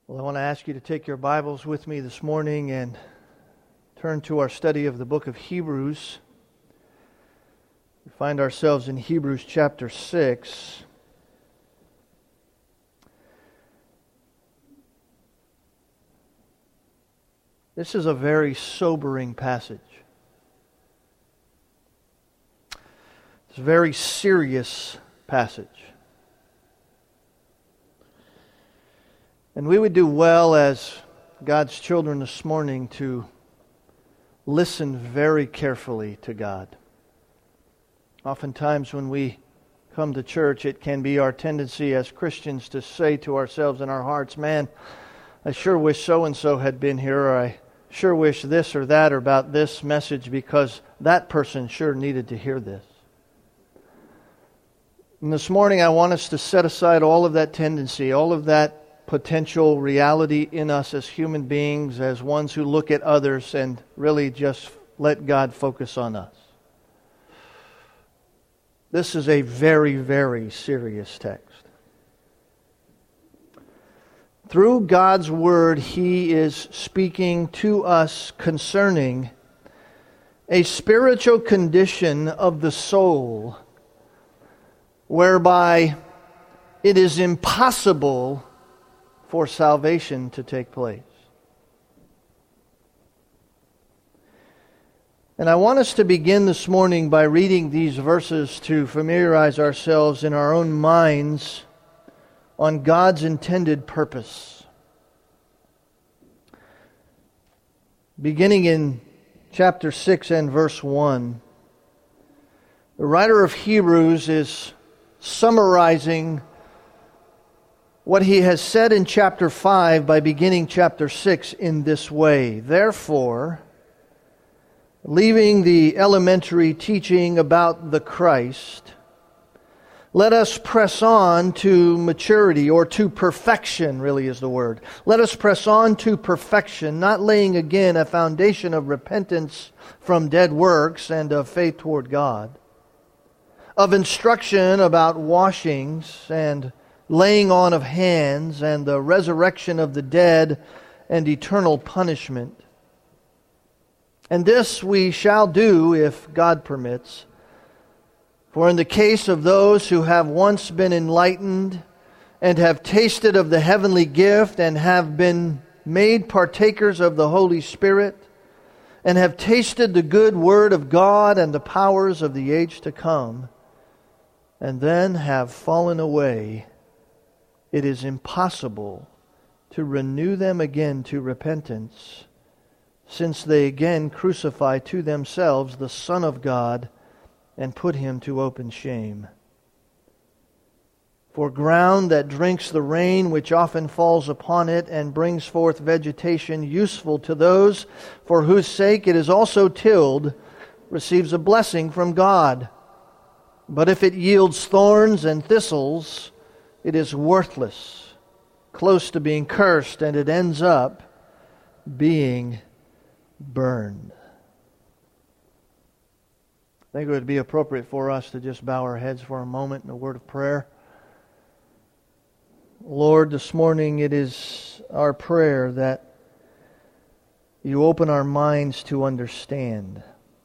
Well, I want to ask you to take your Bibles with me this morning and turn to our study of the book of Hebrews. We find ourselves in Hebrews chapter 6. This is a very sobering passage. It's a very serious passage. And we would do well as God's children this morning to listen very carefully to God. Oftentimes when we come to church, it can be our tendency as Christians to say to ourselves in our hearts, man, I sure wish so-and-so had been here, or I sure wish this or that or about this message because that person sure needed to hear this. And this morning I want us to set aside all of that tendency, all of that potential reality in us as human beings, as ones who look at others, and really just let God focus on us. This is a very, very serious text. Through God's Word, He is speaking to us concerning a spiritual condition of the soul whereby it is impossible for salvation to take place. And I want us to begin this morning by reading these verses to familiarize ourselves in our own minds on God's intended purpose. Beginning in chapter 6 and verse 1, the writer of Hebrews is summarizing what he has said in chapter 5 by beginning chapter 6 in this way. Therefore, leaving the elementary teaching about the Christ, let us press on to maturity, or to perfection, really is the word. Let us press on to perfection, not laying again a foundation of repentance from dead works and of faith toward God, of instruction about washings and laying on of hands and the resurrection of the dead and eternal punishment. And this we shall do if God permits. For in the case of those who have once been enlightened and have tasted of the heavenly gift and have been made partakers of the Holy Spirit and have tasted the good word of God and the powers of the age to come, and then have fallen away, it is impossible to renew them again to repentance, since they again crucify to themselves the Son of God and put Him to open shame. For ground that drinks the rain which often falls upon it and brings forth vegetation useful to those for whose sake it is also tilled, receives a blessing from God. But if it yields thorns and thistles, it is worthless, close to being cursed, and it ends up being burned. I think it would be appropriate for us to just bow our heads for a moment in a word of prayer. Lord, this morning it is our prayer that You open our minds to understand.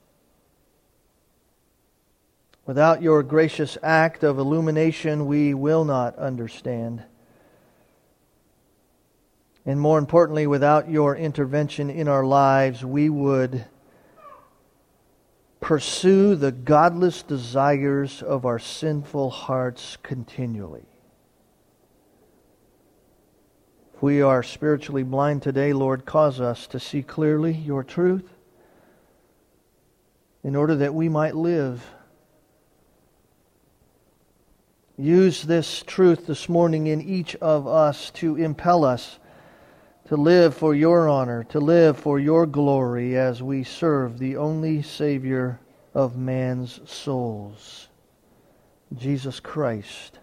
Without Your gracious act of illumination, we will not understand. And more importantly, without Your intervention in our lives, we would pursue the godless desires of our sinful hearts continually. If we are spiritually blind today, Lord, cause us to see clearly Your truth in order that we might live. Use this truth this morning in each of us to impel us to live for Your honor, to live for Your glory as we serve the only Savior of man's souls, Jesus Christ.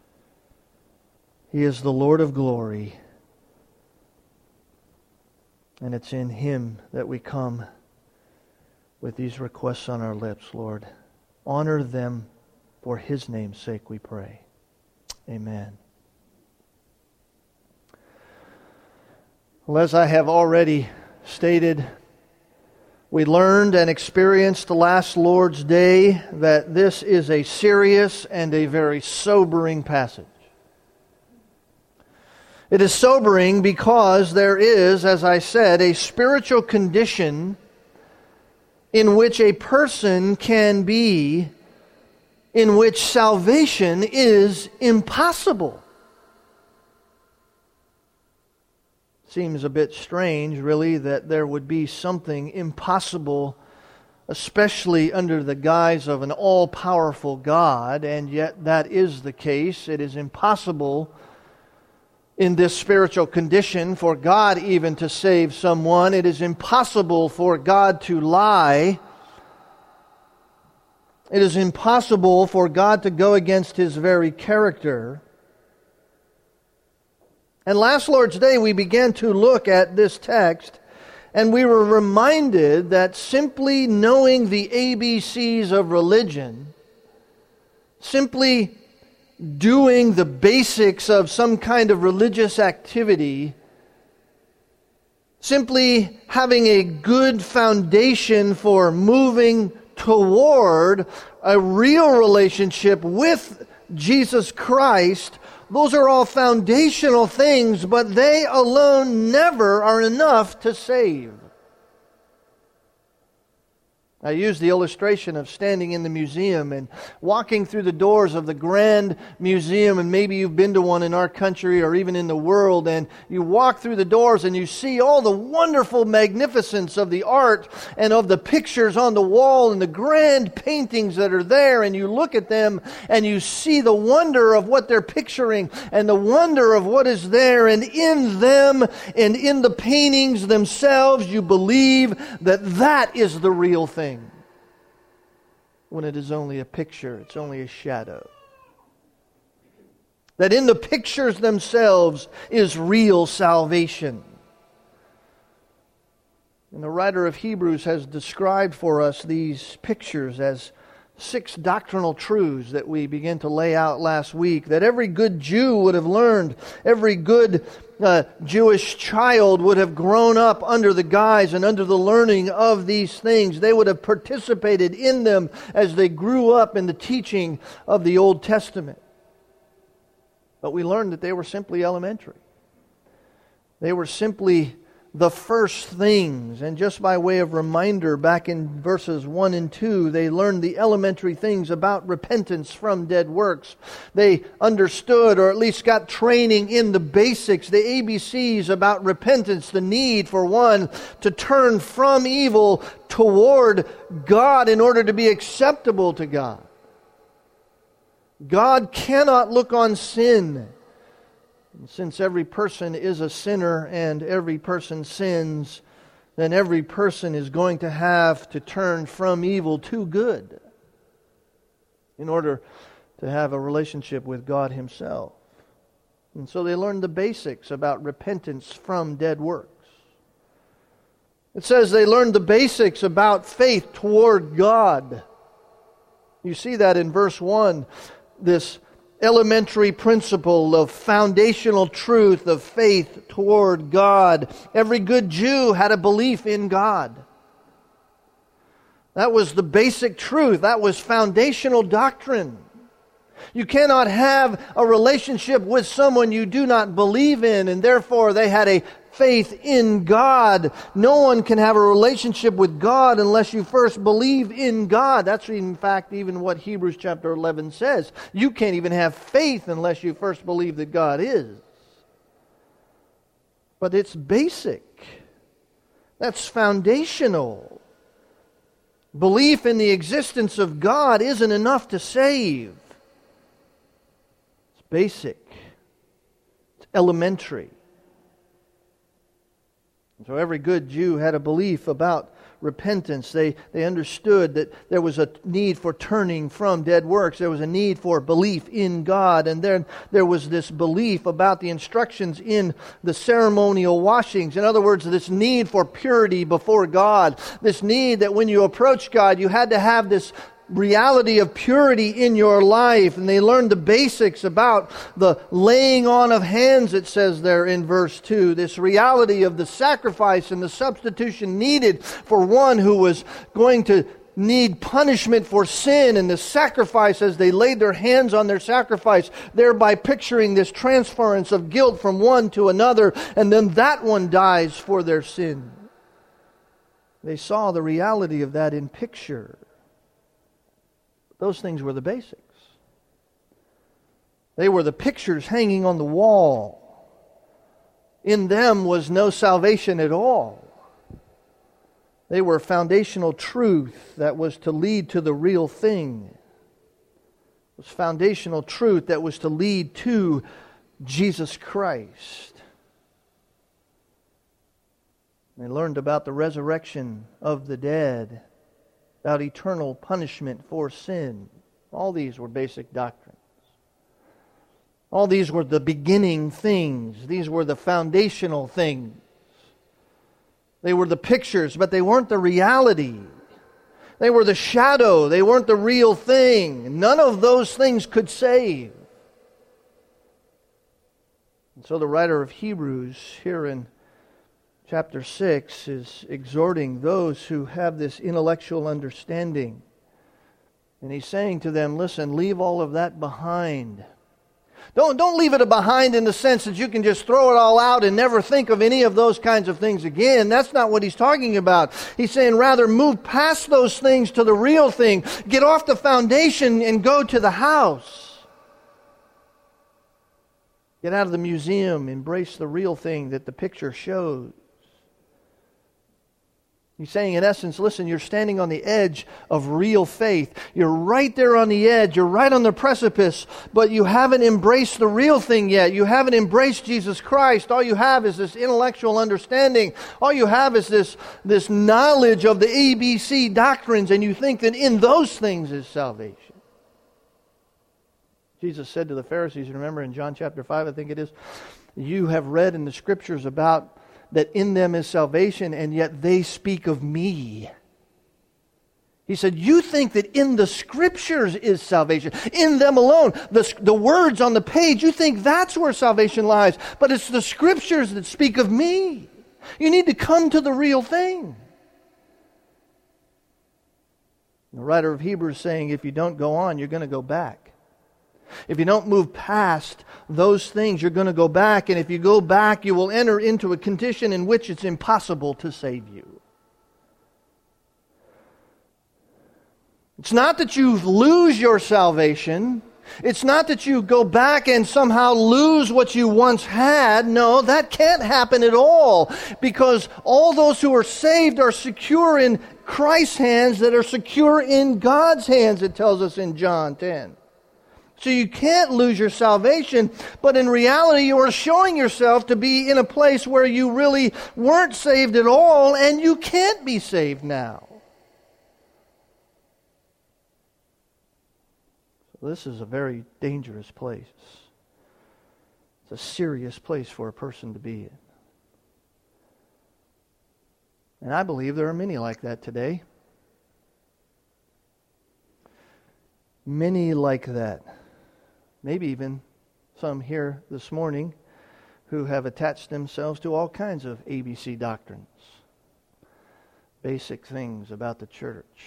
He is the Lord of glory, and it's in Him that we come with these requests on our lips, Lord. Honor them for His name's sake, we pray. Amen. Well, as I have already stated, we learned and experienced last Lord's Day that this is a serious and a very sobering passage. It is sobering because there is, as I said, a spiritual condition in which a person can be, in which salvation is impossible. Seems a bit strange, really, that there would be something impossible, especially under the guise of an all-powerful God, and yet that is the case. It is impossible in this spiritual condition for God even to save someone. It is impossible for God to lie. It is impossible for God to go against His very character. And last Lord's Day we began to look at this text, and we were reminded that simply knowing the ABCs of religion, simply doing the basics of some kind of religious activity, simply having a good foundation for moving toward a real relationship with Jesus Christ, those are all foundational things, but they alone never are enough to save. I use the illustration of standing in the museum and walking through the doors of the Grand Museum, and maybe you've been to one in our country or even in the world, and you walk through the doors and you see all the wonderful magnificence of the art and of the pictures on the wall and the grand paintings that are there, and you look at them and you see the wonder of what they're picturing and the wonder of what is there, and in them and in the paintings themselves you believe that that is the real thing. When it is only a picture, it's only a shadow. That in the pictures themselves is real salvation. And the writer of Hebrews has described for us these pictures as 6 doctrinal truths that we began to lay out last week, that every good Jew would have learned, every good Jewish child would have grown up under the guise and under the learning of these things. They would have participated in them as they grew up in the teaching of the Old Testament. But we learned that they were simply elementary. They were simply the first things. And just by way of reminder, back in verses 1 and 2, they learned the elementary things about repentance from dead works. They understood, or at least got training in the basics, the ABCs about repentance, the need for one to turn from evil toward God in order to be acceptable to God. God cannot look on sin. Since every person is a sinner and every person sins, then every person is going to have to turn from evil to good in order to have a relationship with God Himself. And so they learned the basics about repentance from dead works. It says they learned the basics about faith toward God. You see that in verse 1, this elementary principle of foundational truth of faith toward God. Every good Jew had a belief in God. That was the basic truth. That was foundational doctrine. You cannot have a relationship with someone you do not believe in, and therefore they had a faith in God. No one can have a relationship with God unless you first believe in God. That's in fact even what Hebrews chapter 11 says. You can't even have faith unless you first believe that God is. But it's basic. That's foundational. Belief in the existence of God isn't enough to save. It's basic. It's elementary. So every good Jew had a belief about repentance. They understood that there was a need for turning from dead works. There was a need for belief in God. And then there was this belief about the instructions in the ceremonial washings. In other words, this need for purity before God. This need that when you approach God, you had to have this reality of purity in your life, and they learned the basics about the laying on of hands, it says there in verse 2, this reality of the sacrifice and the substitution needed for one who was going to need punishment for sin, and the sacrifice as they laid their hands on their sacrifice, thereby picturing this transference of guilt from one to another, and then that one dies for their sin. They saw the reality of that in picture. Those things were the basics. They were the pictures hanging on the wall. In them was no salvation at all. They were foundational truth that was to lead to the real thing. It was foundational truth that was to lead to Jesus Christ. They learned about the resurrection of the dead, about eternal punishment for sin. All these were basic doctrines. All these were the beginning things. These were the foundational things. They were the pictures, but they weren't the reality. They were the shadow. They weren't the real thing. None of those things could save. And so the writer of Hebrews here in chapter 6 is exhorting those who have this intellectual understanding. And he's saying to them, listen, leave all of that behind. Don't leave it behind in the sense that you can just throw it all out and never think of any of those kinds of things again. That's not what he's talking about. He's saying rather move past those things to the real thing. Get off the foundation and go to the house. Get out of the museum. Embrace the real thing that the picture shows. He's saying, in essence, listen, you're standing on the edge of real faith. You're right there on the edge. You're right on the precipice, but you haven't embraced the real thing yet. You haven't embraced Jesus Christ. All you have is this intellectual understanding. All you have is this knowledge of the ABC doctrines, and you think that in those things is salvation. Jesus said to the Pharisees, remember in John chapter 5, I think it is, you have read in the Scriptures about that in them is salvation, and yet they speak of me. He said, you think that in the Scriptures is salvation, in them alone. The words on the page, you think that's where salvation lies, but it's the Scriptures that speak of me. You need to come to the real thing. The writer of Hebrews is saying, if you don't go on, you're going to go back. If you don't move past those things, you're going to go back. And if you go back, you will enter into a condition in which it's impossible to save you. It's not that you lose your salvation. It's not that you go back and somehow lose what you once had. No, that can't happen at all. Because all those who are saved are secure in Christ's hands that are secure in God's hands, it tells us in John 10. So you can't lose your salvation, but in reality you are showing yourself to be in a place where you really weren't saved at all, and you can't be saved now. So this is a very dangerous place. It's a serious place for a person to be in. And I believe there are many like that today. Many like that. Maybe even some here this morning who have attached themselves to all kinds of ABC doctrines, basic things about the church.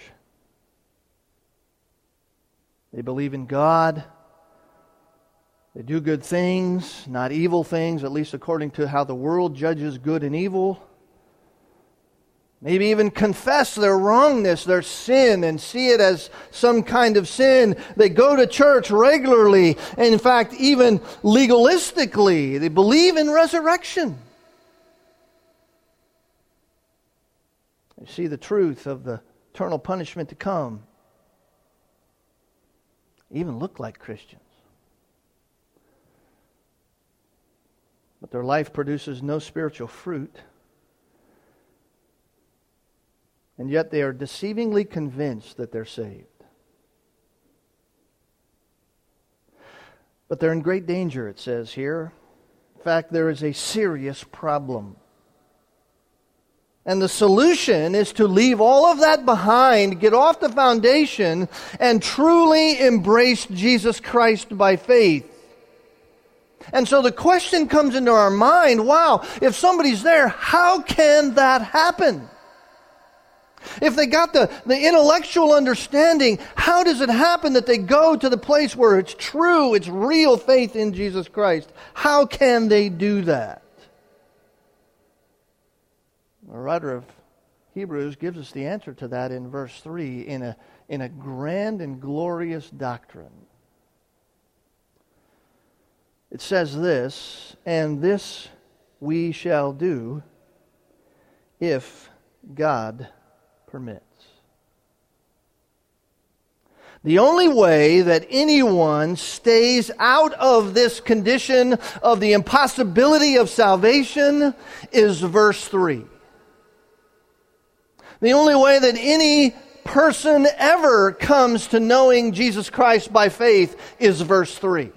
They believe in God. They do good things, not evil things, at least according to how the world judges good and evil. Maybe even confess their wrongness, their sin, and see it as some kind of sin. They go to church regularly, and in fact, even legalistically. They believe in resurrection. They see the truth of the eternal punishment to come. Even look like Christians. But their life produces no spiritual fruit. And yet they are deceivingly convinced that they're saved. But they're in great danger, it says here. In fact, there is a serious problem. And the solution is to leave all of that behind, get off the foundation, and truly embrace Jesus Christ by faith. And so the question comes into our mind, wow, if somebody's there, how can that happen? If they got the intellectual understanding, how does it happen that they go to the place where it's true, it's real faith in Jesus Christ? How can they do that? The writer of Hebrews gives us the answer to that in verse 3 in a grand and glorious doctrine. It says this, and this we shall do if God permits. The only way that anyone stays out of this condition of the impossibility of salvation is verse 3. The only way that any person ever comes to knowing Jesus Christ by faith is verse 3.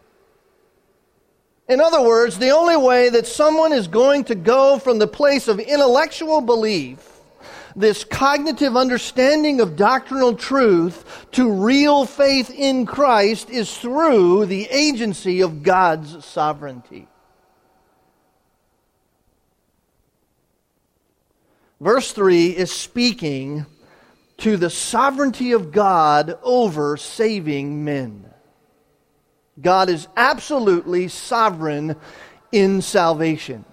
In other words, the only way that someone is going to go from the place of intellectual belief, this cognitive understanding of doctrinal truth, to real faith in Christ is through the agency of God's sovereignty. Verse 3 is speaking to the sovereignty of God over saving men. God is absolutely sovereign in salvation.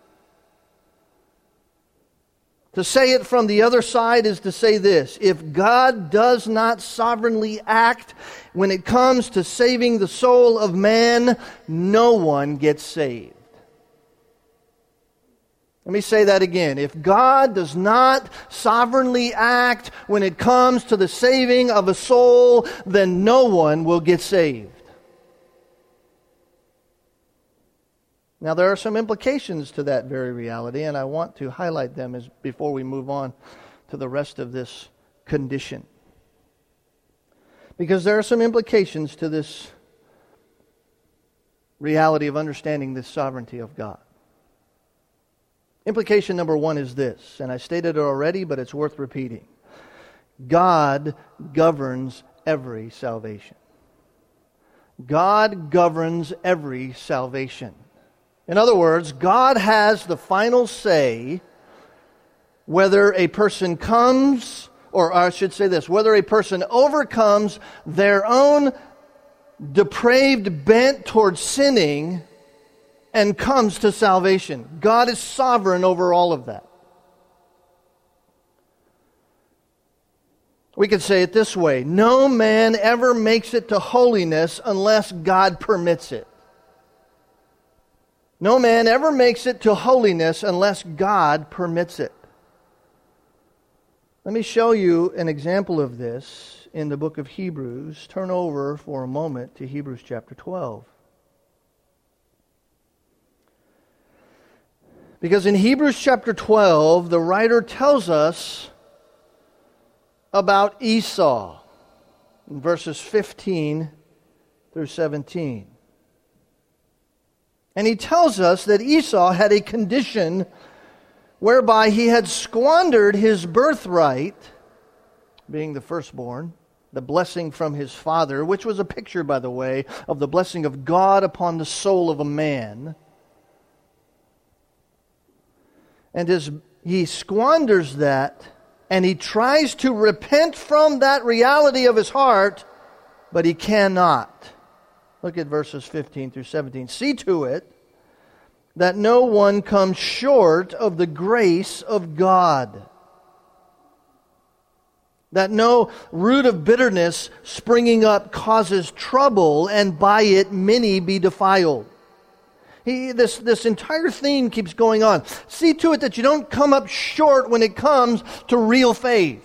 To say it from the other side is to say this: if God does not sovereignly act when it comes to saving the soul of man, no one gets saved. Let me say that again. If God does not sovereignly act when it comes to the saving of a soul, then no one will get saved. Now, there are some implications to that very reality, and I want to highlight them before we move on to the rest of this condition. Because there are some implications to this reality of understanding this sovereignty of God. Implication number one is this, and I stated it already, but it's worth repeating. God governs every salvation. God governs every salvation. In other words, God has the final say whether a person comes, or I should say this, whether a person overcomes their own depraved bent towards sinning and comes to salvation. God is sovereign over all of that. We could say it this way: no man ever makes it to holiness unless God permits it. No man ever makes it to holiness unless God permits it. Let me show you an example of this in the book of Hebrews. Turn over for a moment to Hebrews chapter 12. Because in Hebrews chapter 12, the writer tells us about Esau in verses 15 through 17. And he tells us that Esau had a condition whereby he had squandered his birthright, being the firstborn, the blessing from his father, which was a picture, by the way, of the blessing of God upon the soul of a man. And he squanders that, and he tries to repent from that reality of his heart, but he cannot. Look at verses 15 through 17. See to it that no one comes short of the grace of God, that no root of bitterness springing up causes trouble, and by it many be defiled. This entire theme keeps going on. See to it that you don't come up short when it comes to real faith.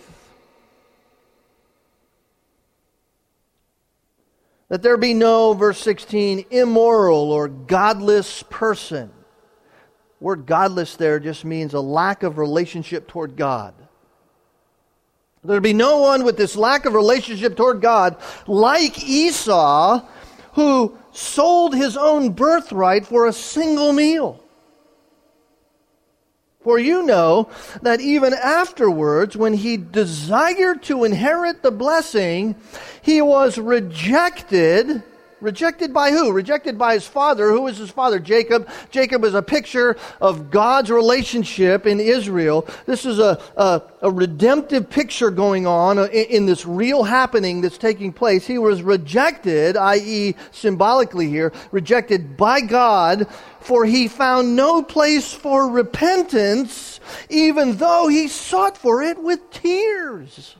That there be no, verse 16, immoral or godless person. The word godless there just means a lack of relationship toward God. There be no one with this lack of relationship toward God like Esau, who sold his own birthright for a single meal. For you know that even afterwards, when he desired to inherit the blessing, he was rejected. Rejected by who? Rejected by his father. Who is his father? Jacob. Jacob is a picture of God's relationship in Israel. This is a redemptive picture going on in this real happening that's taking place. He was rejected, i.e. symbolically here, rejected by God, for he found no place for repentance, even though he sought for it with tears.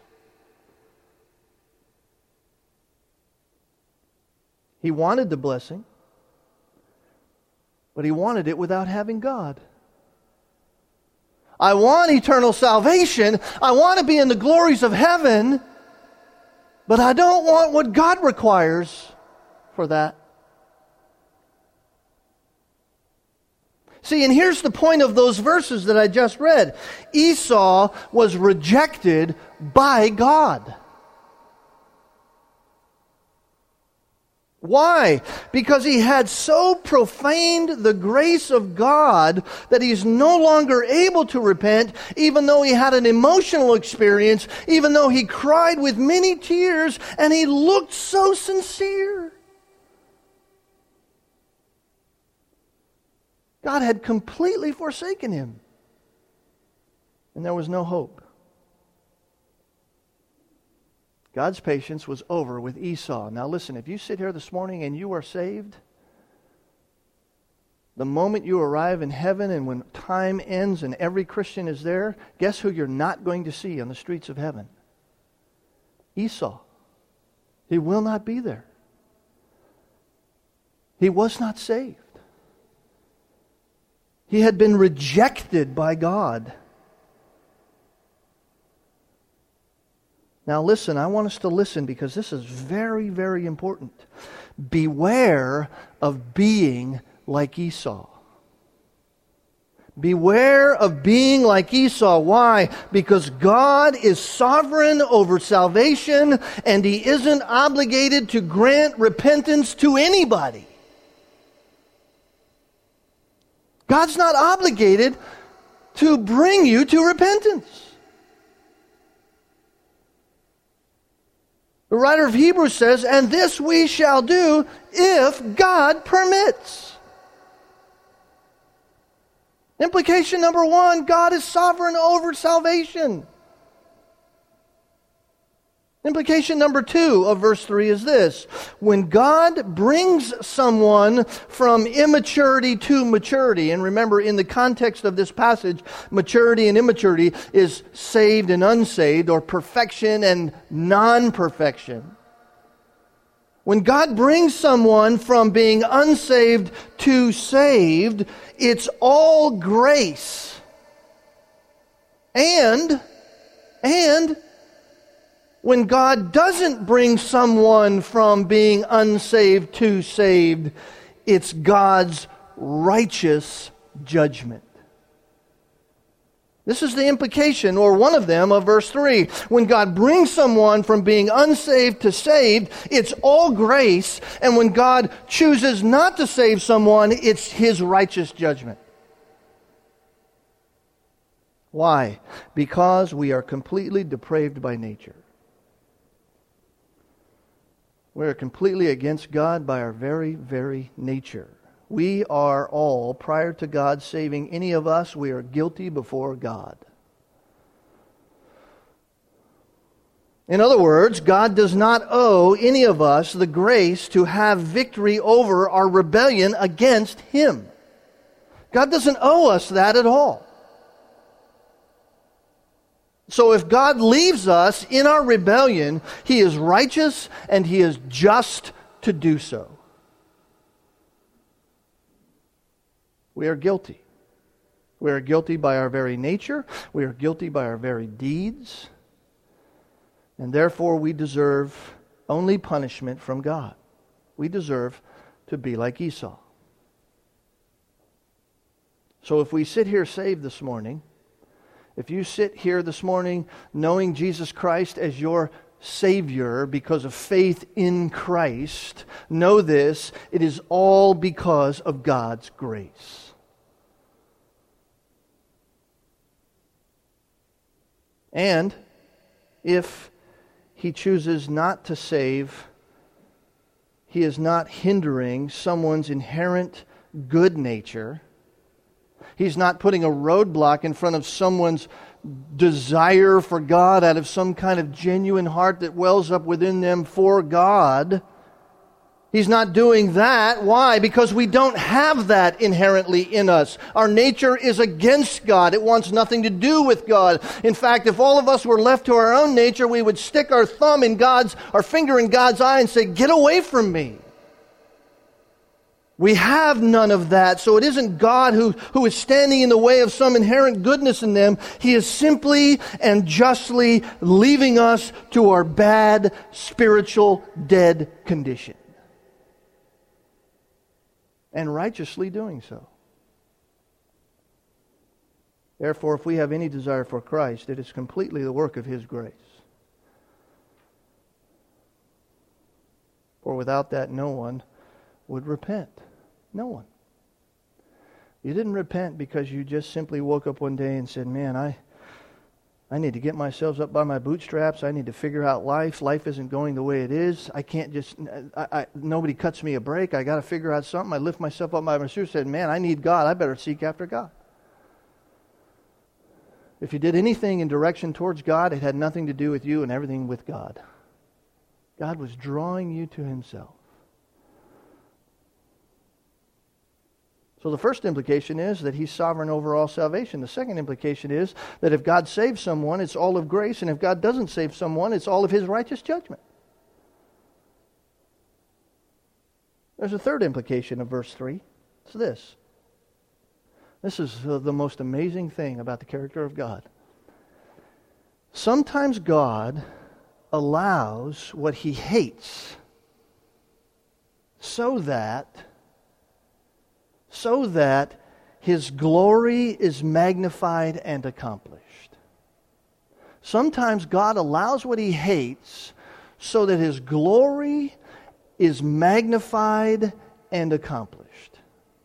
He wanted the blessing, but he wanted it without having God. I want eternal salvation. I want to be in the glories of heaven, but I don't want what God requires for that. See, and here's the point of those verses that I just read. Esau was rejected by God. Why? Because he had so profaned the grace of God that he's no longer able to repent, even though he had an emotional experience, even though he cried with many tears, and he looked so sincere. God had completely forsaken him, and there was no hope. God's patience was over with Esau. Now listen, if you sit here this morning and you are saved, the moment you arrive in heaven and when time ends and every Christian is there, guess who you're not going to see on the streets of heaven? Esau. He will not be there. He was not saved. He had been rejected by God. Now listen, I want us to listen because this is very, very important. Beware of being like Esau. Beware of being like Esau. Why? Because God is sovereign over salvation and He isn't obligated to grant repentance to anybody. God's not obligated to bring you to repentance. The writer of Hebrews says, and this we shall do if God permits. Implication number one, God is sovereign over salvation. Implication number two of verse 3 is this. When God brings someone from immaturity to maturity, and remember in the context of this passage, maturity and immaturity is saved and unsaved, or perfection and non-perfection. When God brings someone from being unsaved to saved, it's all grace. And when God doesn't bring someone from being unsaved to saved, it's God's righteous judgment. This is the implication, or one of them, of verse 3. When God brings someone from being unsaved to saved, it's all grace. And when God chooses not to save someone, it's His righteous judgment. Why? Because we are completely depraved by nature. We are completely against God by our very, very nature. We are all, prior to God saving any of us, we are guilty before God. In other words, God does not owe any of us the grace to have victory over our rebellion against Him. God doesn't owe us that at all. So if God leaves us in our rebellion, He is righteous and He is just to do so. We are guilty. We are guilty by our very nature. We are guilty by our very deeds. And therefore we deserve only punishment from God. We deserve to be like Esau. So if we sit here saved this morning, if you sit here this morning knowing Jesus Christ as your Savior because of faith in Christ, know this, it is all because of God's grace. And if He chooses not to save, He is not hindering someone's inherent good nature. He's not putting a roadblock in front of someone's desire for God out of some kind of genuine heart that wells up within them for God. He's not doing that. Why? Because we don't have that inherently in us. Our nature is against God. It wants nothing to do with God. In fact, if all of us were left to our own nature, we would stick our finger in God's eye and say, "Get away from me." We have none of that, so it isn't God who is standing in the way of some inherent goodness in them. He is simply and justly leaving us to our bad, spiritual, dead condition. And righteously doing so. Therefore, if we have any desire for Christ, it is completely the work of His grace. For without that, no one would repent. No one. You didn't repent because you just simply woke up one day and said, "Man, I need to get myself up by my bootstraps. I need to figure out life. Life isn't going the way it is. I can't just, nobody cuts me a break. I got to figure out something." I lift myself up by my shoes and said, "Man, I need God. I better seek after God." If you did anything in direction towards God, it had nothing to do with you and everything with God. God was drawing you to Himself. So the first implication is that He's sovereign over all salvation. The second implication is that if God saves someone, it's all of grace, and if God doesn't save someone, it's all of His righteous judgment. There's a third implication of verse 3. It's this. This is the most amazing thing about the character of God. Sometimes God allows what He hates so that His glory is magnified and accomplished. Sometimes God allows what He hates so that His glory is magnified and accomplished.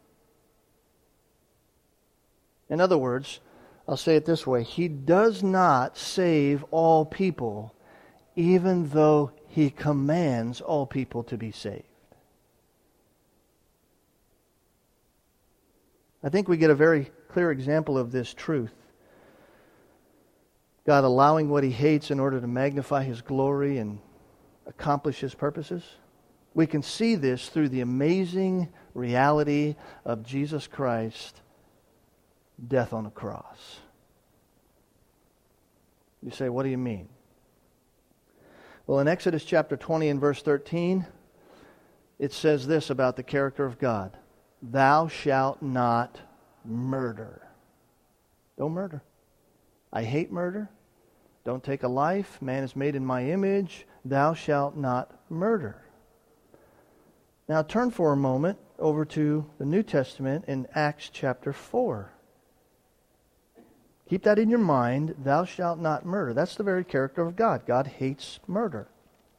In other words, I'll say it this way: He does not save all people, even though He commands all people to be saved. I think we get a very clear example of this truth. God allowing what He hates in order to magnify His glory and accomplish His purposes. We can see this through the amazing reality of Jesus Christ's death on a cross. You say, what do you mean? Well, in Exodus chapter 20 and verse 13, it says this about the character of God: "Thou shalt not murder." Don't murder. I hate murder. Don't take a life. Man is made in my image. Thou shalt not murder. Now turn for a moment over to the New Testament in Acts chapter 4. Keep that in your mind. Thou shalt not murder. That's the very character of God. God hates murder.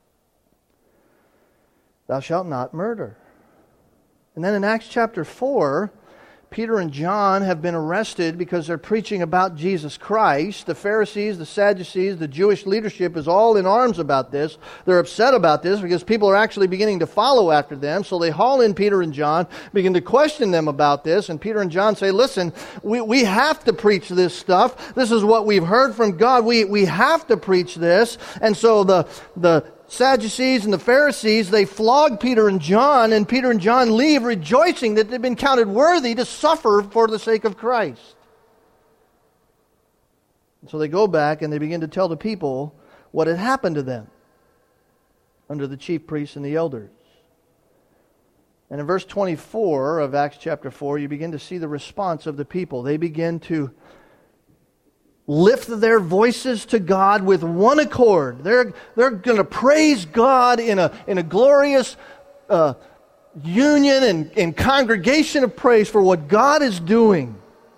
Thou shalt not murder. And then in Acts chapter 4, Peter and John have been arrested because they're preaching about Jesus Christ. The Pharisees, the Sadducees, the Jewish leadership is all in arms about this. They're upset about this because people are actually beginning to follow after them. So they haul in Peter and John, begin to question them about this. And Peter and John say, "Listen, we have to preach this stuff. This is what we've heard from God. We have to preach this." And so the Sadducees and the Pharisees, they flog Peter and John leave rejoicing that they've been counted worthy to suffer for the sake of Christ. And so they go back and they begin to tell the people what had happened to them under the chief priests and the elders. And in verse 24 of Acts chapter 4, you begin to see the response of the people. They begin to lift their voices to God with one accord. They're going to praise God in a glorious union and congregation of praise for what God is doing.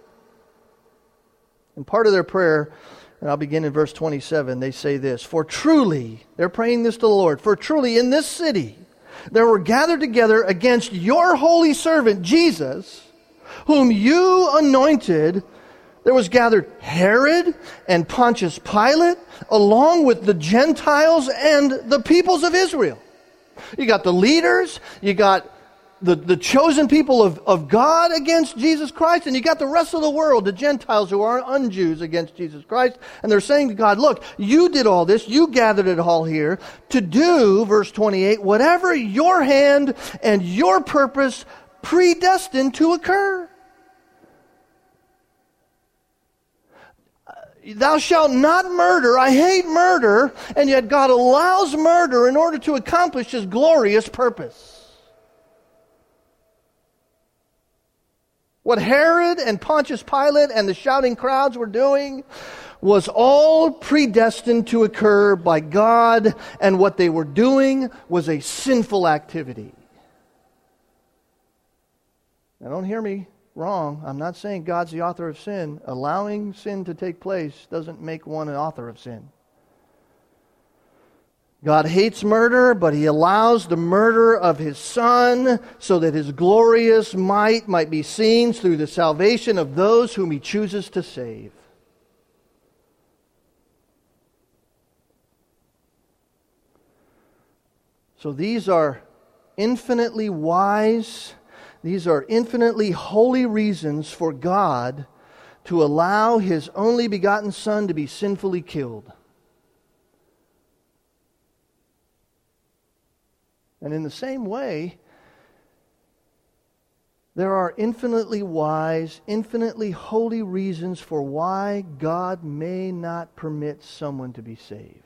And part of their prayer, and I'll begin in verse 27, they say this: "For truly," they're praying this to the Lord, "for truly in this city there were gathered together against your holy servant Jesus, whom you anointed, There was gathered Herod and Pontius Pilate, along with the Gentiles and the peoples of Israel. You got the leaders, you got the chosen people of God against Jesus Christ, and you got the rest of the world, the Gentiles who are un-Jews against Jesus Christ. And they're saying to God, look, you did all this, you gathered it all here to do, verse 28, whatever your hand and your purpose predestined to occur. Thou shalt not murder. I hate murder. And yet God allows murder in order to accomplish His glorious purpose. What Herod and Pontius Pilate and the shouting crowds were doing was all predestined to occur by God, and what they were doing was a sinful activity. Now don't hear me wrong. I'm not saying God's the author of sin. Allowing sin to take place doesn't make one an author of sin. God hates murder, but He allows the murder of His Son so that His glorious might be seen through the salvation of those whom He chooses to save. So these are infinitely wise, these are infinitely holy reasons for God to allow His only begotten Son to be sinfully killed. And in the same way, there are infinitely wise, infinitely holy reasons for why God may not permit someone to be saved.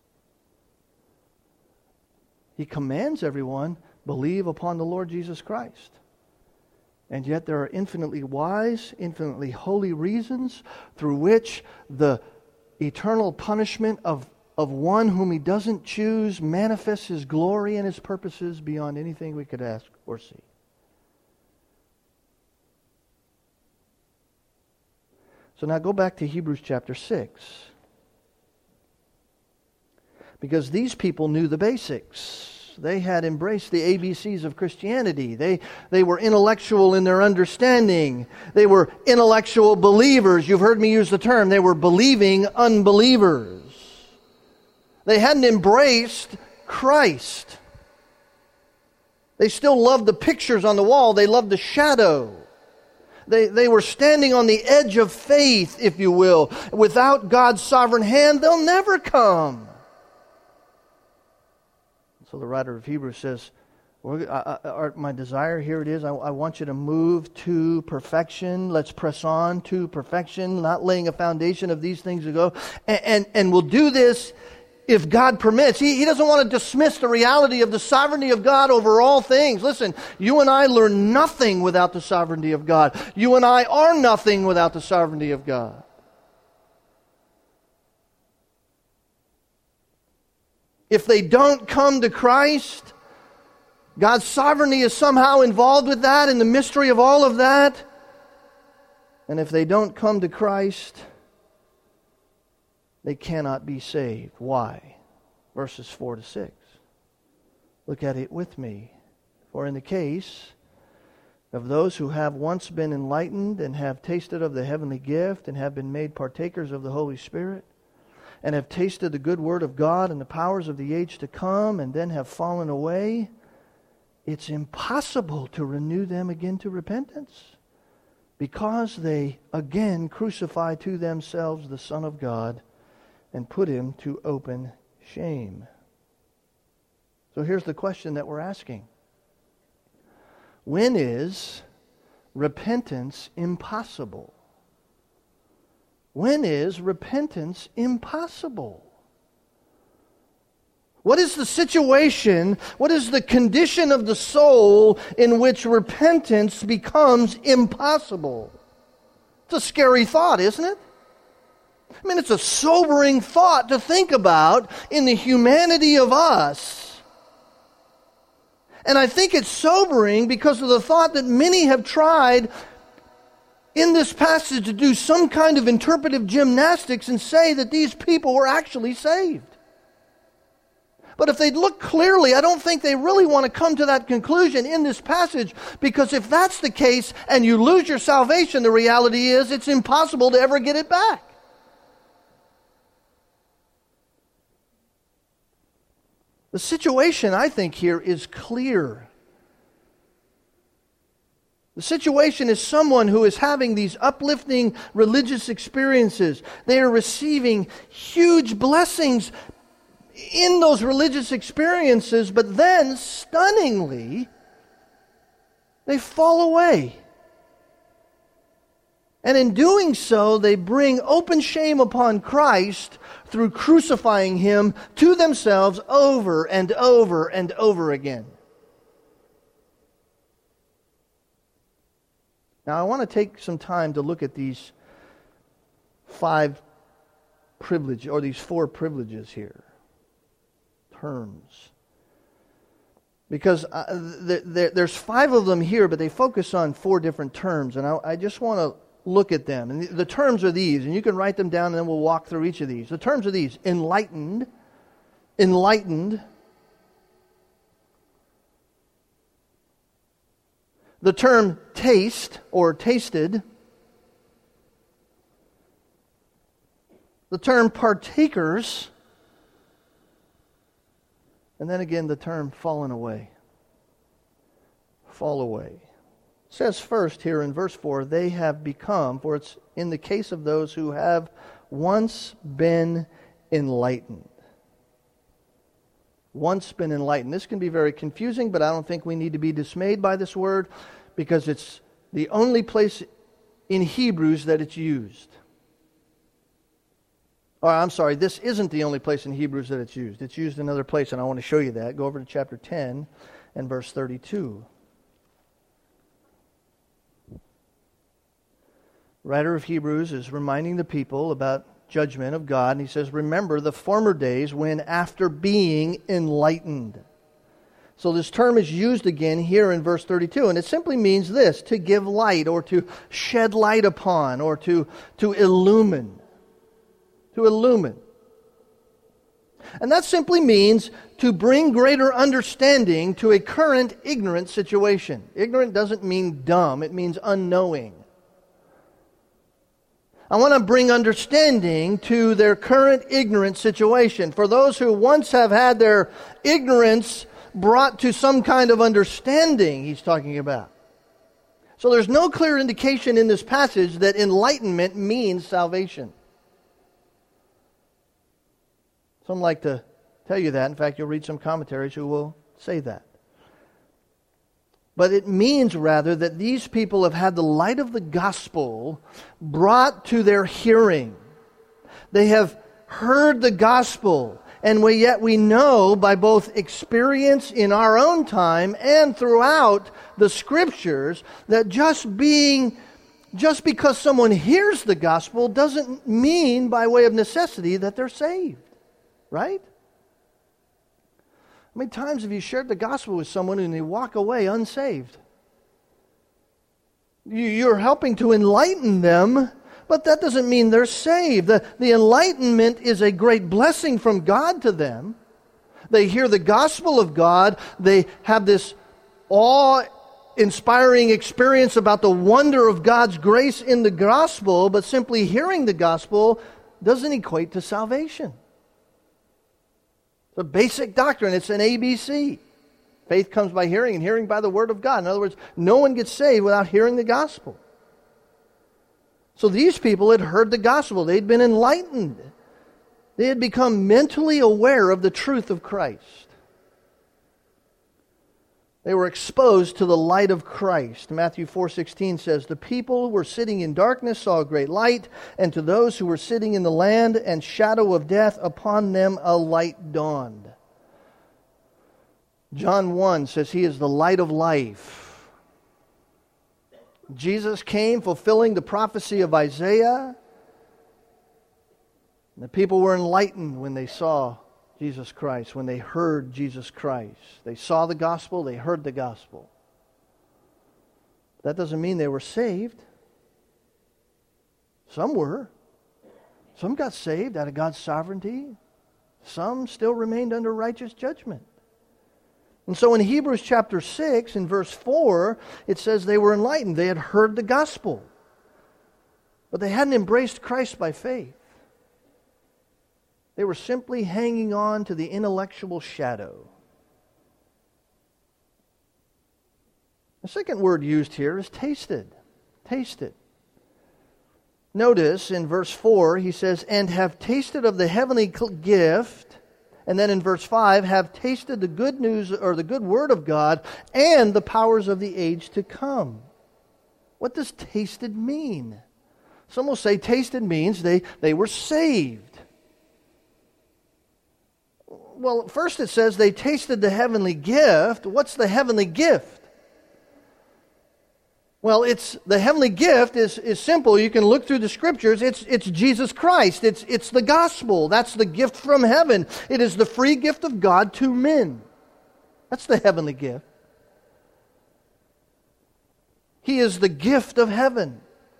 He commands everyone, believe upon the Lord Jesus Christ. And yet there are infinitely wise, infinitely holy reasons through which the eternal punishment of one whom He doesn't choose manifests His glory and His purposes beyond anything we could ask or see. So now go back to Hebrews chapter 6. Because these people knew the basics. They had embraced the ABCs of Christianity. They were intellectual in their understanding. They were intellectual believers. You've heard me use the term. They were believing unbelievers. They hadn't embraced Christ. They still loved the pictures on the wall. They loved the shadow. They were standing on the edge of faith, if you will. Without God's sovereign hand, they'll never come. So the writer of Hebrews says, my desire, here it is, I want you to move to perfection. Let's press on to perfection, not laying a foundation of these things ago. And we'll do this if God permits. He doesn't want to dismiss the reality of the sovereignty of God over all things. Listen, you and I learn nothing without the sovereignty of God. You and I are nothing without the sovereignty of God. If they don't come to Christ, God's sovereignty is somehow involved with that, in the mystery of all of that. And if they don't come to Christ, they cannot be saved. Why? Verses 4 to 6. Look at it with me. For in the case of those who have once been enlightened and have tasted of the heavenly gift and have been made partakers of the Holy Spirit, and have tasted the good word of God and the powers of the age to come, and then have fallen away, it's impossible to renew them again to repentance, because they again crucify to themselves the Son of God and put Him to open shame. So here's the question that we're asking. When is repentance impossible? When is repentance impossible? What is the situation, what is the condition of the soul in which repentance becomes impossible? It's a scary thought, isn't it? I mean, it's a sobering thought to think about in the humanity of us. And I think it's sobering because of the thought that many have tried in this passage to do some kind of interpretive gymnastics and say that these people were actually saved. But if they'd look clearly, I don't think they really want to come to that conclusion in this passage, because if that's the case and you lose your salvation, the reality is it's impossible to ever get it back. The situation, I think, here is clear. The situation is someone who is having these uplifting religious experiences. They are receiving huge blessings in those religious experiences, but then, stunningly, they fall away. And in doing so, they bring open shame upon Christ through crucifying Him to themselves over and over and over again. Now, I want to take some time to look at these five privileges, or these four privileges here. Terms. Because there's five of them here, but they focus on four different terms, and I just want to look at them. And the terms are these, and you can write them down, and then we'll walk through each of these. The terms are these: enlightened, the term taste or tasted, the term partakers, and then again the term fallen away. Fall away. It says first here in verse 4, they have become, for it's in the case of those who have once been enlightened. Once been enlightened. This can be very confusing, but I don't think we need to be dismayed by this word, because it's the only place in Hebrews that it's used. Oh, I'm sorry, this isn't the only place in Hebrews that it's used. It's used in another place, and I want to show you that. Go over to chapter 10 and verse 32. The writer of Hebrews is reminding the people about judgment of God, and he says, remember the former days when after being enlightened. So this term is used again here in verse 32, and it simply means this: to give light, or to shed light upon, or to illumine. To illumine. And that simply means to bring greater understanding to a current ignorant situation. Ignorant doesn't mean dumb, it means unknowing. I want to bring understanding to their current ignorant situation. For those who once have had their ignorance brought to some kind of understanding, he's talking about. So there's no clear indication in this passage that enlightenment means salvation. Some like to tell you that. In fact, you'll read some commentaries who will say that. But it means rather that these people have had the light of the gospel brought to their hearing. They have heard the gospel, and yet we know by both experience in our own time and throughout the Scriptures that just because someone hears the gospel doesn't mean by way of necessity that they're saved. Right? How many times have you shared the gospel with someone and they walk away unsaved? You're helping to enlighten them, but that doesn't mean they're saved. The enlightenment is a great blessing from God to them. They hear the gospel of God. They have this awe-inspiring experience about the wonder of God's grace in the gospel, but simply hearing the gospel doesn't equate to salvation. It's a basic doctrine. It's an ABC. Faith comes by hearing, and hearing by the word of God. In other words, no one gets saved without hearing the gospel. So these people had heard the gospel. They'd been enlightened. They had become mentally aware of the truth of Christ. They were exposed to the light of Christ. Matthew 4:16 says, the people who were sitting in darkness saw a great light, and to those who were sitting in the land and shadow of death, upon them a light dawned. John 1 says he is the light of life. Jesus came fulfilling the prophecy of Isaiah. The people were enlightened when they saw Jesus Christ, when they heard Jesus Christ. They saw the gospel, they heard the gospel. That doesn't mean they were saved. Some were. Some got saved out of God's sovereignty. Some still remained under righteous judgment. And so in Hebrews chapter 6, in verse 4, it says they were enlightened. They had heard the gospel, but they hadn't embraced Christ by faith. They were simply hanging on to the intellectual shadow. The second word used here is tasted. Tasted. Notice in verse 4, he says, and have tasted of the heavenly gift. And then in verse 5, have tasted the good news or the good word of God and the powers of the age to come. What does tasted mean? Some will say tasted means they were saved. Well, first it says they tasted the heavenly gift. What's the heavenly gift? Well, the heavenly gift is simple. You can look through the Scriptures. It's Jesus Christ. It's the gospel. That's the gift from heaven. It is the free gift of God to men. That's the heavenly gift. He is the gift of heaven.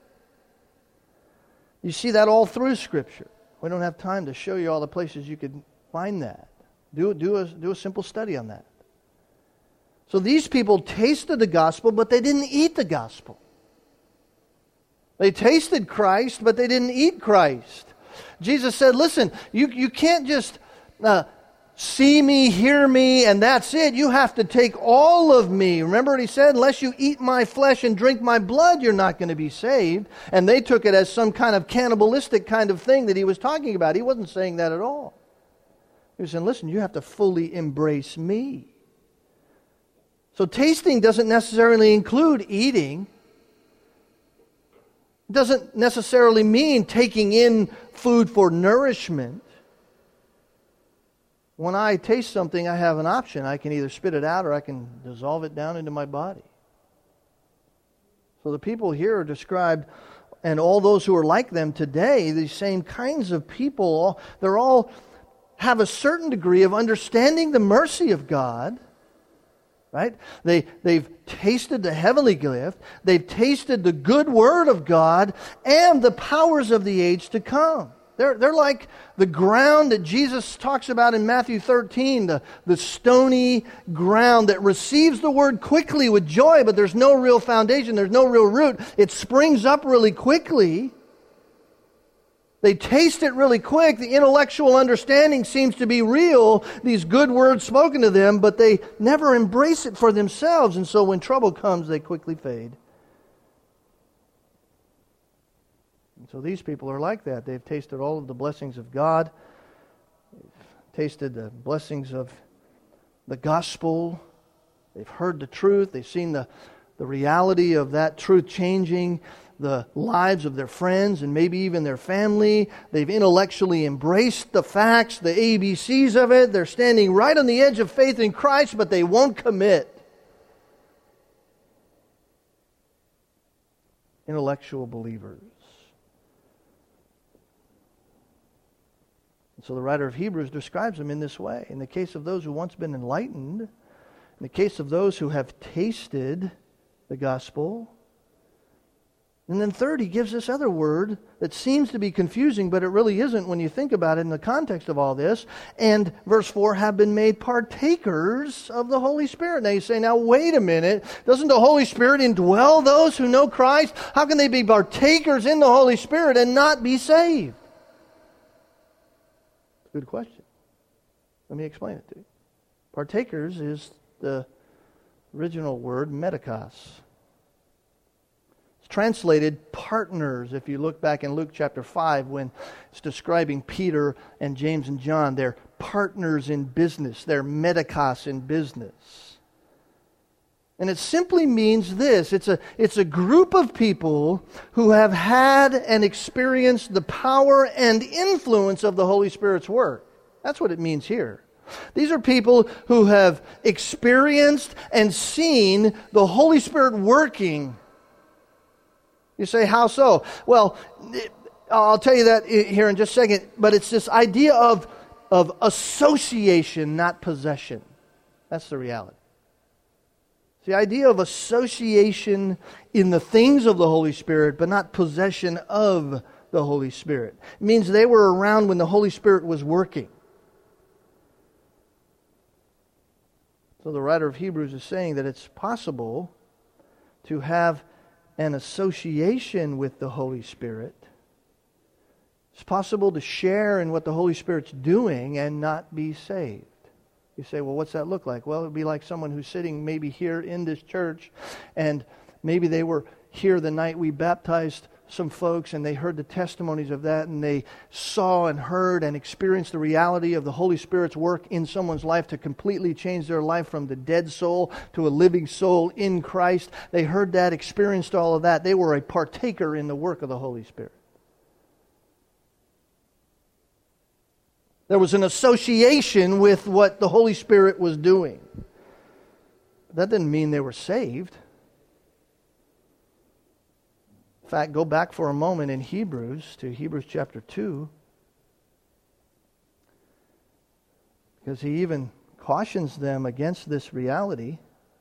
You see that all through Scripture. We don't have time to show you all the places you could find that. Do a simple study on that. So these people tasted the gospel, but they didn't eat the gospel. They tasted Christ, but they didn't eat Christ. Jesus said, listen, you can't just see me, hear me, and that's it. You have to take all of me. Remember what he said? Unless you eat my flesh and drink my blood, you're not going to be saved. And they took it as some kind of cannibalistic kind of thing that he was talking about. He wasn't saying that at all. He was saying, listen, you have to fully embrace me. So tasting doesn't necessarily include eating. It doesn't necessarily mean taking in food for nourishment. When I taste something, I have an option. I can either spit it out or I can dissolve it down into my body. So the people here are described, and all those who are like them today, these same kinds of people, they're all have a certain degree of understanding the mercy of God. Right? They've tasted the heavenly gift. They've tasted the good word of God and the powers of the age to come. They're like the ground that Jesus talks about in Matthew 13, the stony ground that receives the word quickly with joy, but there's no real foundation, there's no real root. It springs up really quickly. They taste it really quick. The intellectual understanding seems to be real, these good words spoken to them, but they never embrace it for themselves. And so when trouble comes, they quickly fade. And so these people are like that. They've tasted all of the blessings of God. They've tasted the blessings of the gospel. They've heard the truth. They've seen the reality of that truth changing the lives of their friends and maybe even their family. They've intellectually embraced the facts, the ABCs of it. They're standing right on the edge of faith in Christ, but they won't commit. Intellectual believers. And so the writer of Hebrews describes them in this way. In the case of those who once been enlightened, in the case of those who have tasted the gospel. And then third, he gives this other word that seems to be confusing, but it really isn't when you think about it in the context of all this. And verse 4, have been made partakers of the Holy Spirit. Now you say, now wait a minute. Doesn't the Holy Spirit indwell those who know Christ? How can they be partakers in the Holy Spirit and not be saved? Good question. Let me explain it to you. Partakers is the original word medikos. It's translated partners. If you look back in Luke chapter 5 when it's describing Peter and James and John, they're partners in business. They're medikos in business. And it simply means this. It's a group of people who have had and experienced the power and influence of the Holy Spirit's work. That's what it means here. These are people who have experienced and seen the Holy Spirit working. You say, how so? Well, I'll tell you that here in just a second, but it's this idea of association, not possession. That's the reality. It's the idea of association in the things of the Holy Spirit, but not possession of the Holy Spirit. It means they were around when the Holy Spirit was working. So the writer of Hebrews is saying that it's possible to have an association with the Holy Spirit. It's possible to share in what the Holy Spirit's doing and not be saved. You say, well, what's that look like? Well, it would be like someone who's sitting maybe here in this church, and maybe they were here the night we baptized some folks, and they heard the testimonies of that, and they saw and heard and experienced the reality of the Holy Spirit's work in someone's life to completely change their life from the dead soul to a living soul in Christ. They heard that, experienced all of that. They were a partaker in the work of the Holy Spirit. There was an association with what the Holy Spirit was doing. But that didn't mean they were saved. In fact, go back for a moment in Hebrews to Hebrews chapter 2. Because he even cautions them against this reality.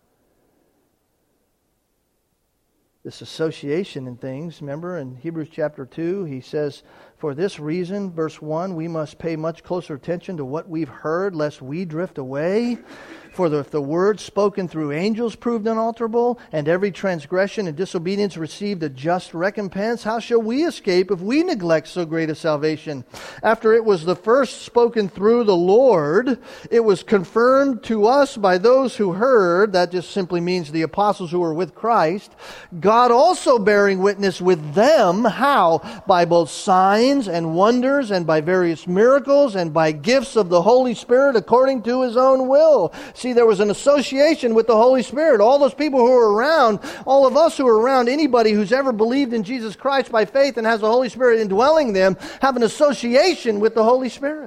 This association and things. Remember in Hebrews chapter 2, he says, for this reason, verse 1, we must pay much closer attention to what we've heard, lest we drift away. For if the word spoken through angels proved unalterable, and every transgression and disobedience received a just recompense, how shall we escape if we neglect so great a salvation? After it was the first spoken through the Lord, it was confirmed to us by those who heard. That just simply means the apostles who were with Christ. God also bearing witness with them. How? By both signs and wonders, and by various miracles, and by gifts of the Holy Spirit according to His own will. See, there was an association with the Holy Spirit. All those people who were around, all of us who are around, anybody who's ever believed in Jesus Christ by faith and has the Holy Spirit indwelling them, have an association with the Holy Spirit.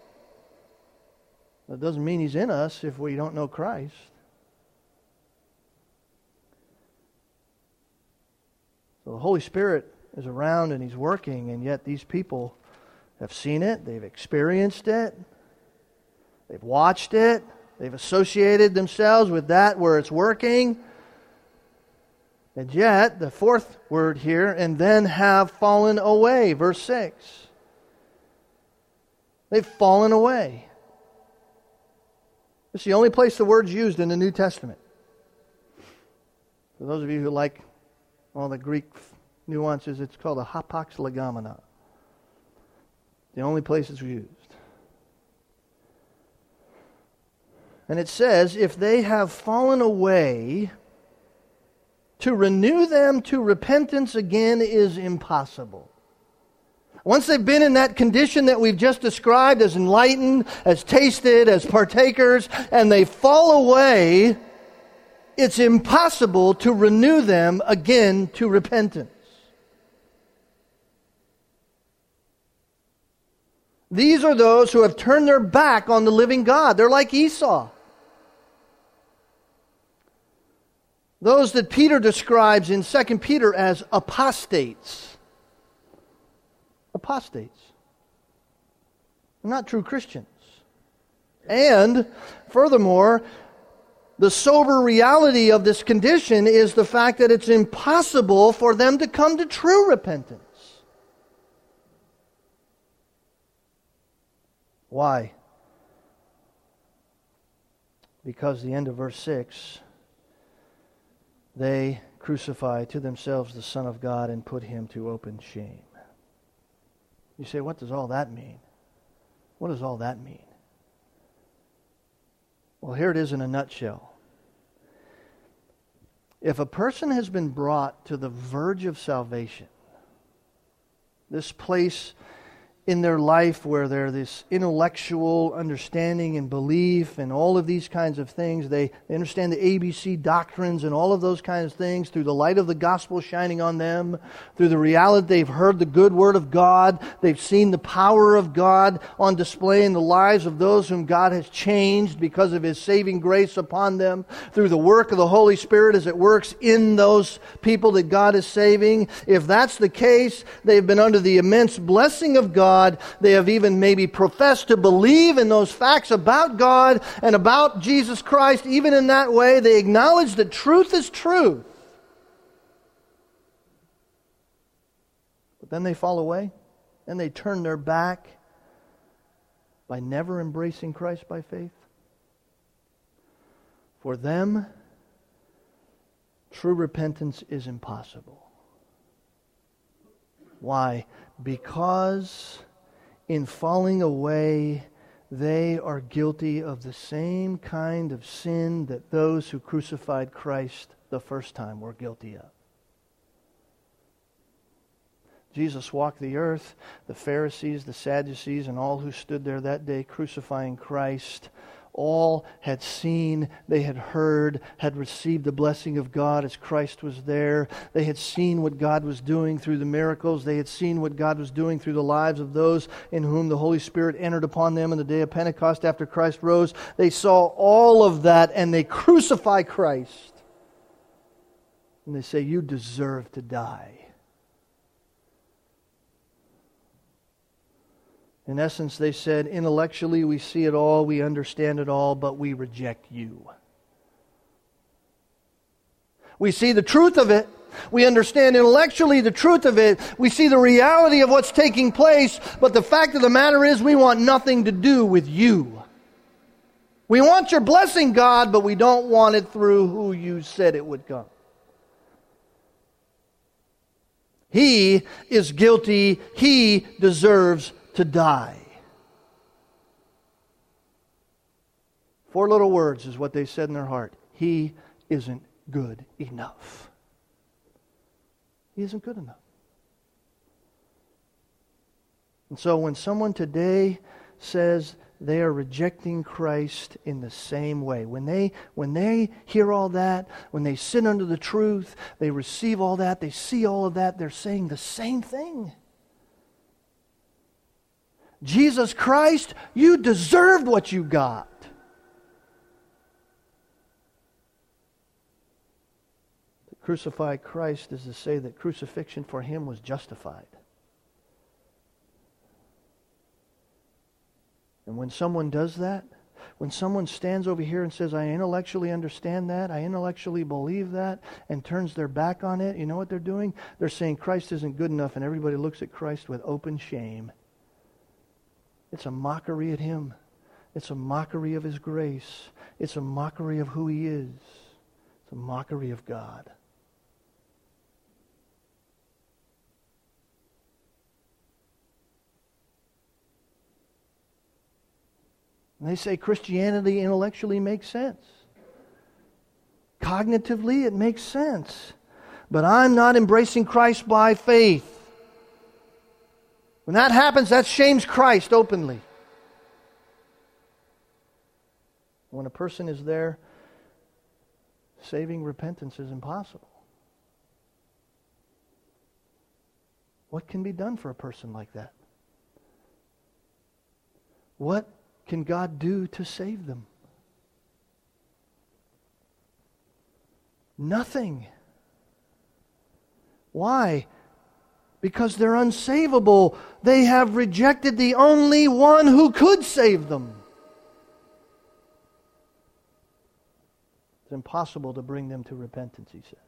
That doesn't mean He's in us if we don't know Christ. So the Holy Spirit is around and He's working, and yet these people have seen it, they've experienced it, they've watched it, they've associated themselves with that where it's working. And yet, the fourth word here, and then have fallen away. Verse 6. They've fallen away. It's the only place the word's used in the New Testament. For those of you who like all the Greek nuances, it's called a hapax legomena. The only place it's used. And it says, if they have fallen away, to renew them to repentance again is impossible. Once they've been in that condition that we've just described, as enlightened, as tasted, as partakers, and they fall away, it's impossible to renew them again to repentance. These are those who have turned their back on the living God. They're like Esau. Those that Peter describes in 2 Peter as apostates. Apostates. They're not true Christians. And, furthermore, the sober reality of this condition is the fact that it's impossible for them to come to true repentance. Why? Because the end of verse 6, they crucify to themselves the Son of God and put Him to open shame. You say, what does all that mean? What does all that mean? Well, here it is in a nutshell. If a person has been brought to the verge of salvation, this place in their life where they're this intellectual understanding and belief and all of these kinds of things. They understand the ABC doctrines and all of those kinds of things through the light of the gospel shining on them, through the reality they've heard the good word of God. They've seen the power of God on display in the lives of those whom God has changed because of His saving grace upon them, through the work of the Holy Spirit as it works in those people that God is saving. If that's the case, they've been under the immense blessing of God. They have even maybe professed to believe in those facts about God and about Jesus Christ. Even in that way, they acknowledge that truth is truth. But then they fall away and they turn their back by never embracing Christ by faith. For them, true repentance is impossible. Why? Because in falling away, they are guilty of the same kind of sin that those who crucified Christ the first time were guilty of. Jesus walked the earth. The Pharisees, the Sadducees, and all who stood there that day crucifying Christ, all had seen, they had heard, had received the blessing of God as Christ was there. They had seen what God was doing through the miracles. They had seen what God was doing through the lives of those in whom the Holy Spirit entered upon them on the day of Pentecost after Christ rose. They saw all of that and they crucify Christ. And they say, "You deserve to die." In essence, they said, intellectually we see it all, we understand it all, but we reject you. We see the truth of it. We understand intellectually the truth of it. We see the reality of what's taking place, but the fact of the matter is we want nothing to do with you. We want your blessing, God, but we don't want it through who you said it would come. He is guilty. He deserves to die. 4 little words is what they said in their heart. He isn't good enough. He isn't good enough. And so when someone today says they are rejecting Christ in the same way, when they hear all that, when they sit under the truth, they receive all that, they see all of that, they're saying the same thing. Jesus Christ, you deserved what you got. To crucify Christ is to say that crucifixion for Him was justified. And when someone does that, when someone stands over here and says, I intellectually understand that, I intellectually believe that, and turns their back on it, you know what they're doing? They're saying Christ isn't good enough, and everybody looks at Christ with open shame. It's a mockery at Him. It's a mockery of His grace. It's a mockery of who He is. It's a mockery of God. And they say Christianity intellectually makes sense. Cognitively, it makes sense. But I'm not embracing Christ by faith. When that happens, that shames Christ openly. When a person is there, saving repentance is impossible. What can be done for a person like that? What can God do to save them? Nothing. Why? Because they're unsavable. They have rejected the only one who could save them. It's impossible to bring them to repentance, he said.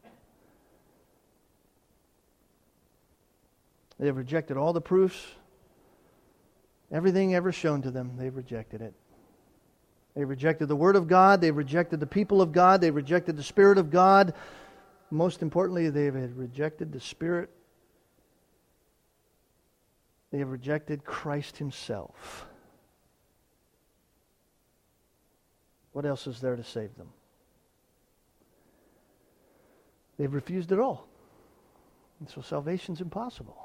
They have rejected all the proofs. Everything ever shown to them, they've rejected it. They've rejected the Word of God. They've rejected the people of God. They've rejected the Spirit of God. Most importantly, they've rejected the Spirit. They have rejected Christ Himself. What else is there to save them? They've refused it all. And so salvation's impossible.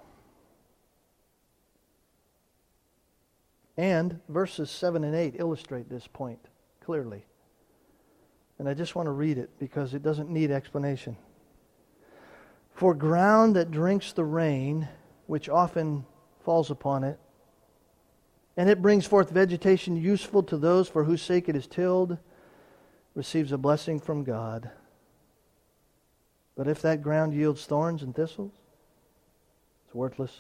And verses 7 and 8 illustrate this point clearly. And I just want to read it because it doesn't need explanation. For ground that drinks the rain, which often falls upon it, and it brings forth vegetation useful to those for whose sake it is tilled, receives a blessing from God. But if that ground yields thorns and thistles, it's worthless.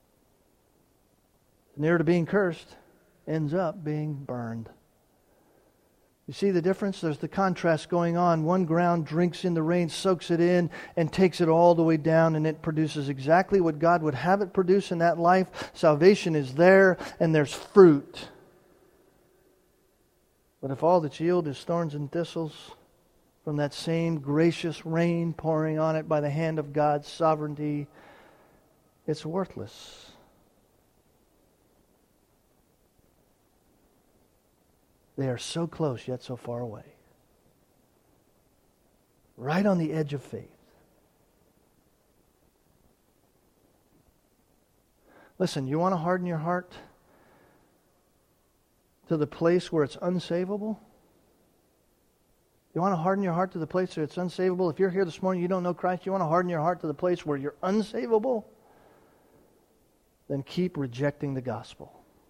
It's near to being cursed, ends up being burned. You see the difference? There's the contrast going on. One ground drinks in the rain, soaks it in, and takes it all the way down, and it produces exactly what God would have it produce in that life. Salvation is there, and there's fruit. But if all that's yield is thorns and thistles, from that same gracious rain pouring on it by the hand of God's sovereignty, it's worthless. They are so close yet so far away. Right on the edge of faith. Listen, you want to harden your heart to the place where it's unsavable? You want to harden your heart to the place where it's unsavable? If you're here this morning, you don't know Christ, you want to harden your heart to the place where you're unsavable? Then keep rejecting the gospel.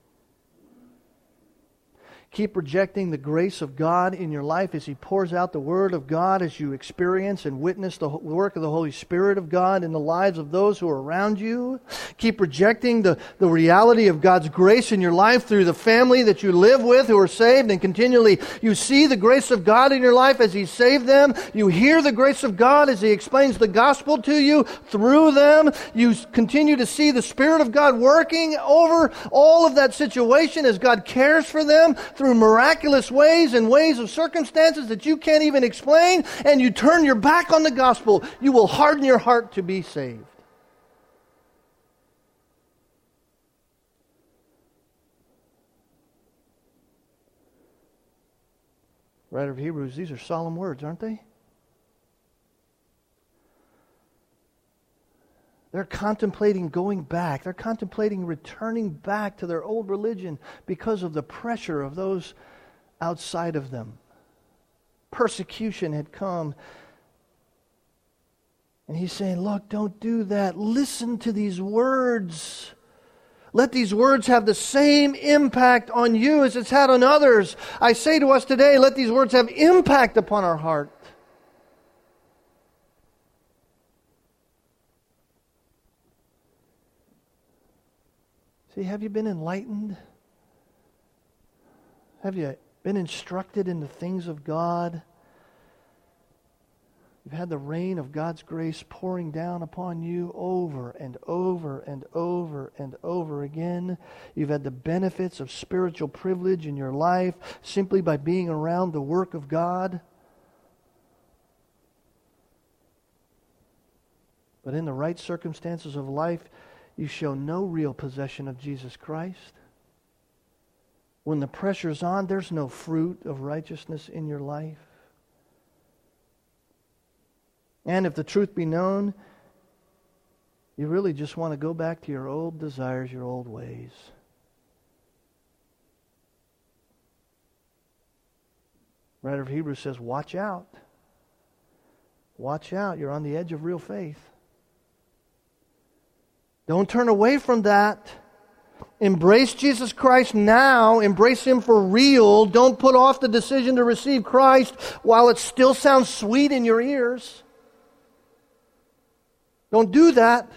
Keep rejecting the grace of God in your life as He pours out the Word of God, as you experience and witness the work of the Holy Spirit of God in the lives of those who are around you. Keep rejecting the reality of God's grace in your life through the family that you live with who are saved, and continually you see the grace of God in your life as He saved them. You hear the grace of God as He explains the gospel to you through them. You continue to see the Spirit of God working over all of that situation as God cares for them through miraculous ways and ways of circumstances that you can't even explain, and you turn your back on the gospel. You will harden your heart to be saved. Writer of Hebrews, these are solemn words, aren't they? They're contemplating going back. They're contemplating returning back to their old religion because of the pressure of those outside of them. Persecution had come. And he's saying, look, don't do that. Listen to these words. Let these words have the same impact on you as it's had on others. I say to us today, let these words have impact upon our heart. See, have you been enlightened? Have you been instructed in the things of God? You've had the rain of God's grace pouring down upon you over and over and over and over again. You've had the benefits of spiritual privilege in your life simply by being around the work of God. But in the right circumstances of life, you show no real possession of Jesus Christ. When the pressure's on, there's no fruit of righteousness in your life. And if the truth be known, you really just want to go back to your old desires, your old ways. The writer of Hebrews says, watch out. Watch out. You're on the edge of real faith. Don't turn away from that. Embrace Jesus Christ now. Embrace Him for real. Don't put off the decision to receive Christ while it still sounds sweet in your ears. Don't do that.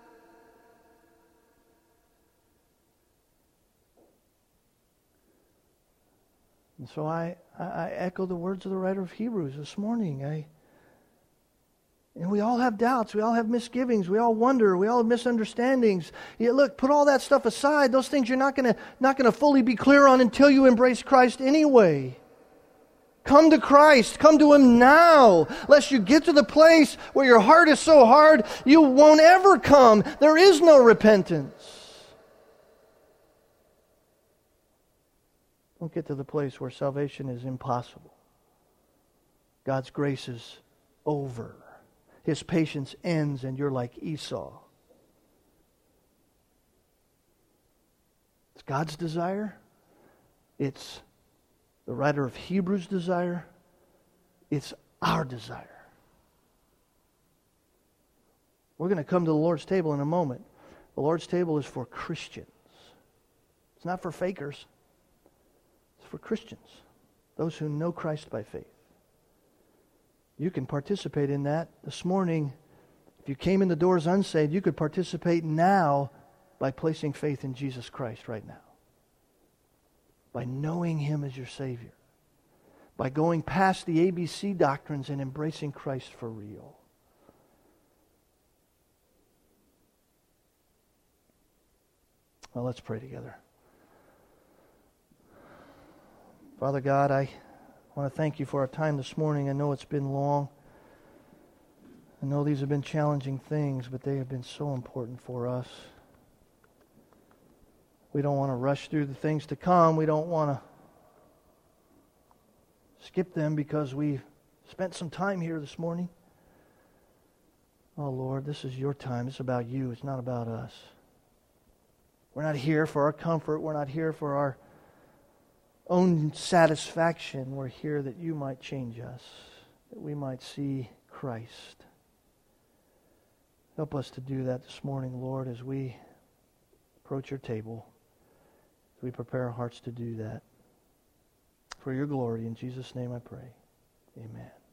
And so I echo the words of the writer of Hebrews this morning. And we all have doubts. We all have misgivings. We all wonder. We all have misunderstandings. Yeah, look, put all that stuff aside. Those things you're not going to fully be clear on until you embrace Christ anyway. Come to Christ. Come to Him now. Lest you get to the place where your heart is so hard, you won't ever come. There is no repentance. Don't get to the place where salvation is impossible. God's grace is over. His patience ends and you're like Esau. It's God's desire. It's the writer of Hebrews' desire. It's our desire. We're going to come to the Lord's table in a moment. The Lord's table is for Christians. It's not for fakers. It's for Christians. Those who know Christ by faith. You can participate in that this morning. If you came in the doors unsaved, you could participate now by placing faith in Jesus Christ right now. By knowing Him as your Savior. By going past the ABC doctrines and embracing Christ for real. Well, let's pray together. Father God, I I want to thank you for our time this morning. I know it's been long. I know these have been challenging things, but they have been so important for us. We don't want to rush through the things to come. We don't want to skip them because we've spent some time here this morning. Oh, Lord, this is your time. It's about you. It's not about us. We're not here for our comfort. We're not here for our own satisfaction. We're here that you might change us, that we might see Christ. Help us to do that this morning, Lord, as we approach your table, as we prepare our hearts to do that. For your glory, in Jesus' name I pray. Amen.